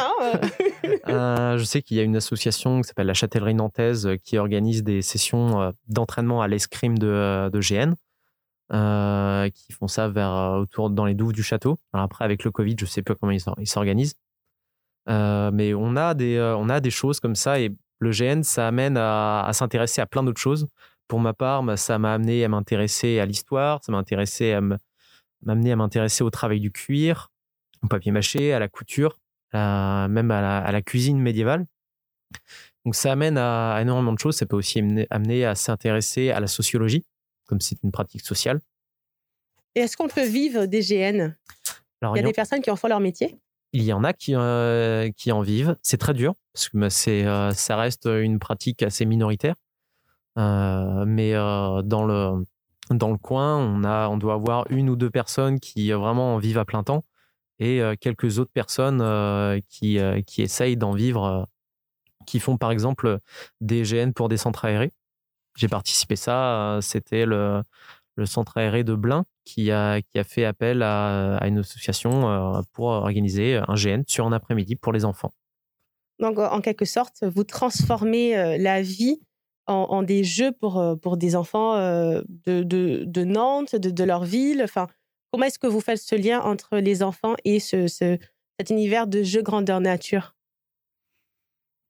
Ah je sais qu'il y a une association qui s'appelle la Châtellerie Nantaise qui organise des sessions d'entraînement à l'escrime de GN. Qui font ça autour dans les douves du château. Alors après, avec le Covid, je sais pas comment ils s'organisent. Mais on a des choses comme ça et le GN, ça amène à s'intéresser à plein d'autres choses. Pour ma part, ça m'a amené à m'intéresser à l'histoire, ça m'a amené à m'intéresser au travail du cuir, au papier mâché, à la couture, même à la cuisine médiévale. Donc ça amène à énormément de choses. Ça peut aussi amener à s'intéresser à la sociologie, comme c'est une pratique sociale. Et est-ce qu'on peut vivre des GN? Il y a des personnes qui en font leur métier? Il y en a qui en vivent. C'est très dur, parce que ça reste une pratique assez minoritaire. Mais dans le coin, on doit avoir 1 ou 2 personnes qui vraiment en vivent à plein temps et quelques autres personnes qui essayent d'en vivre, qui font par exemple des GN pour des centres aérés. J'ai participé à ça, c'était le centre aéré de Blain qui a fait appel à une association pour organiser un GN sur un après-midi pour les enfants. Donc, en quelque sorte, vous transformez la vie en des jeux pour des enfants de Nantes, de leur ville. Enfin, comment est-ce que vous faites ce lien entre les enfants et cet univers de jeux grandeur nature?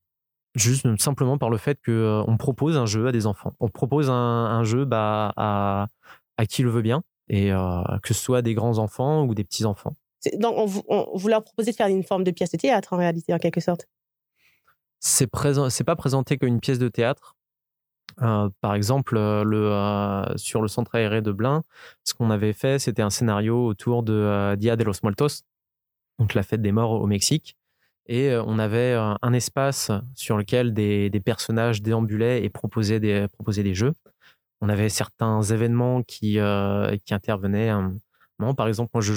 Juste simplement par le fait qu'on propose un jeu à des enfants. On propose un jeu à qui le veut bien, et que ce soit des grands enfants ou des petits enfants. Donc, vous leur proposez de faire une forme de pièce de théâtre en réalité, en quelque sorte. C'est pas présenté comme une pièce de théâtre. Par exemple, sur le centre aéré de Blain, ce qu'on avait fait, c'était un scénario autour de Dia de los Muertos, donc la fête des morts au Mexique. Et on avait un espace sur lequel des personnages déambulaient et proposaient des jeux. On avait certains événements qui intervenaient. Par exemple, moi, je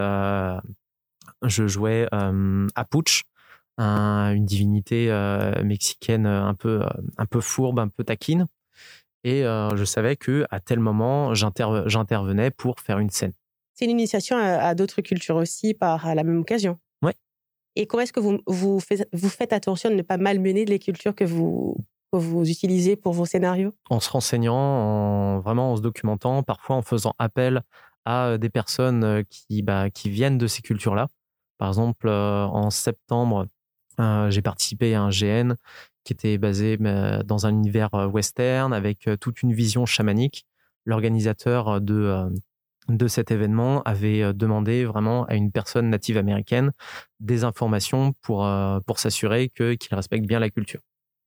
jouais Apuch, une divinité mexicaine un peu fourbe, un peu taquine. Et je savais qu'à tel moment, j'intervenais pour faire une scène. C'est une initiation à d'autres cultures aussi à la même occasion. Oui. Et comment est-ce que vous faites attention de ne pas malmener les cultures que vous utilisez pour vos scénarios? En se renseignant, vraiment en se documentant, parfois en faisant appel à des personnes qui viennent de ces cultures-là. Par exemple, en septembre, j'ai participé à un GN qui était basé dans un univers western avec toute une vision chamanique. L'organisateur de cet événement avait demandé vraiment à une personne native américaine des informations pour s'assurer qu'il respecte bien la culture.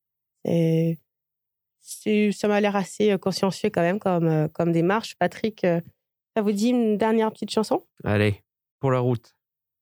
Ça m'a l'air assez consciencieux quand même comme démarche. Patrick, ça vous dit une dernière petite chanson? Allez, pour la route.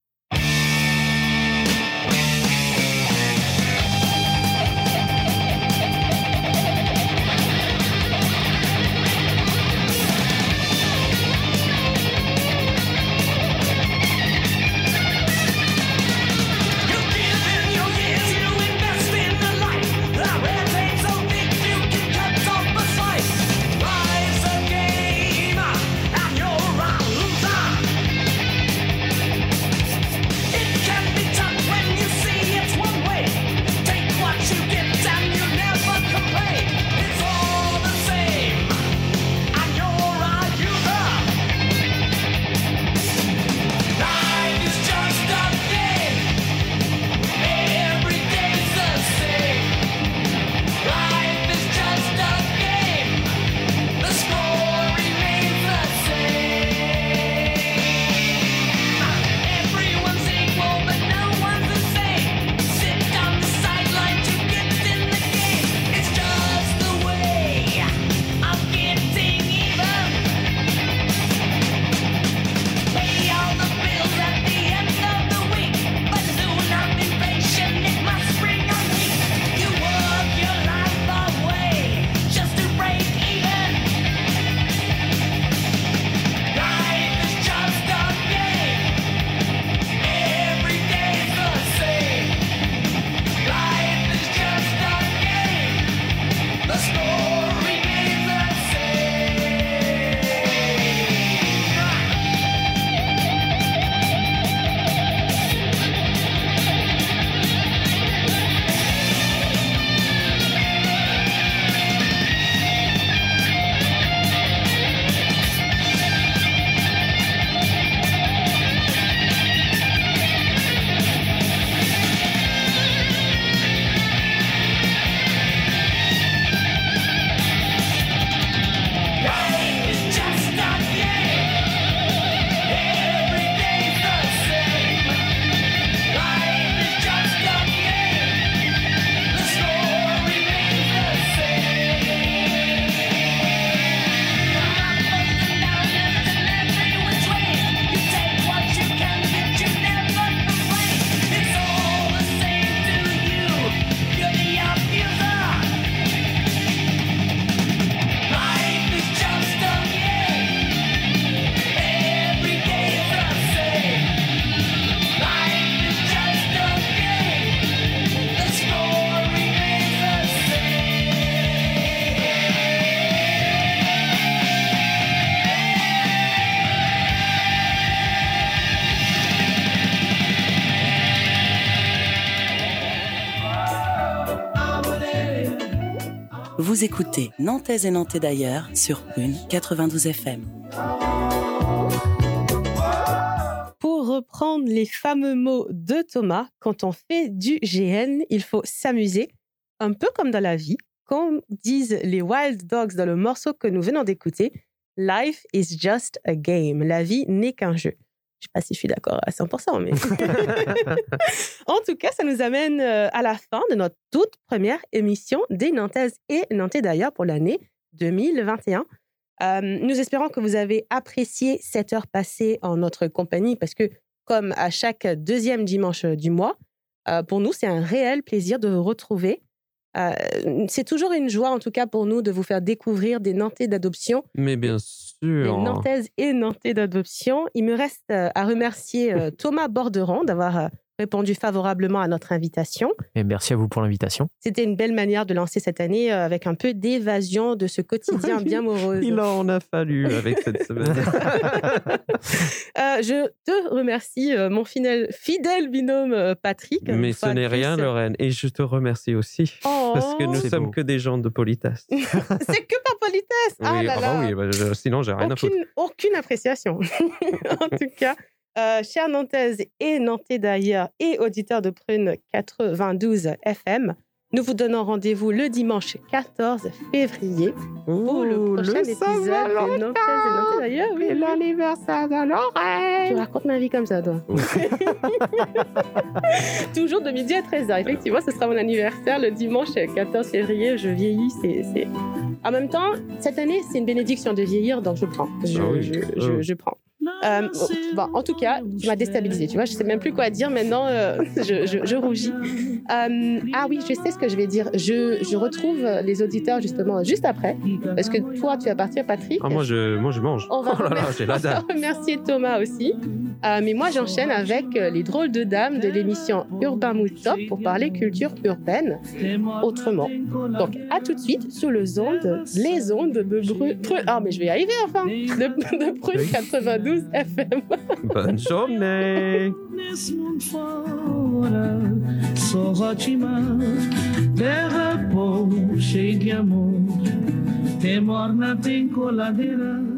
Vous écoutez Nantais et Nantais d'ailleurs sur Prune 92 FM. Pour reprendre les fameux mots de Thomas, quand on fait du GN, il faut s'amuser. un peu comme dans la vie, comme disent les Wild Dogs dans le morceau que nous venons d'écouter, Life is just a game. La vie n'est qu'un jeu. Je ne sais pas si je suis d'accord à 100%, mais... En tout cas, ça nous amène à la fin de notre toute première émission des Nantaises et Nantais d'ailleurs pour l'année 2021. Nous espérons que vous avez apprécié cette heure passée en notre compagnie parce que, comme à chaque deuxième dimanche du mois, pour nous, c'est un réel plaisir de vous retrouver. C'est toujours une joie, en tout cas pour nous, de vous faire découvrir des Nantais d'adoption. Mais bien sûr. Des Nantaises et Nantais d'adoption. Il me reste à remercier Thomas Borderon d'avoir répondu favorablement à notre invitation. Et merci à vous pour l'invitation. C'était une belle manière de lancer cette année avec un peu d'évasion de ce quotidien bien morose. Il en a fallu avec cette semaine. Je te remercie, mon fidèle binôme Patrick. Mais ce n'est rien, Lorraine. Et je te remercie aussi. Parce que nous sommes que des gens de politesse. C'est que par politesse. Oui, ah là là. Oui, sinon, j'ai rien à foutre. Aucune appréciation. En tout cas, chères Nantaises et Nantais d'ailleurs et auditeurs de Prune 92 FM, nous vous donnons rendez-vous le dimanche 14 février pour le prochain épisode des Nantaises et Nantais d'ailleurs. Oui, l'anniversaire de Lorraine. Tu racontes ma vie comme ça, toi. Toujours de midi à 13h. Effectivement, ce sera mon anniversaire le dimanche 14 février. Je vieillis, c'est... En même temps, cette année, c'est une bénédiction de vieillir, donc je prends. Je prends. Bon, en tout cas, tu m'as déstabilisée, tu vois, je sais même plus quoi dire maintenant, je rougis. Ah oui, je sais ce que je vais dire. Je retrouve les auditeurs justement juste après, parce que toi, tu vas partir, Patrick. Ah, moi, je mange. On va remercier Thomas aussi. Mais moi, j'enchaîne avec les drôles de dames de l'émission Urbain Mood Top pour parler culture urbaine autrement. Donc, à tout de suite sur les ondes de Prune. Ah, mais je vais y arriver enfin. De Prune 92 FM. Bonne journée. Sou ótima, terra boa, cheia de amor, tem morna, tem coladeira.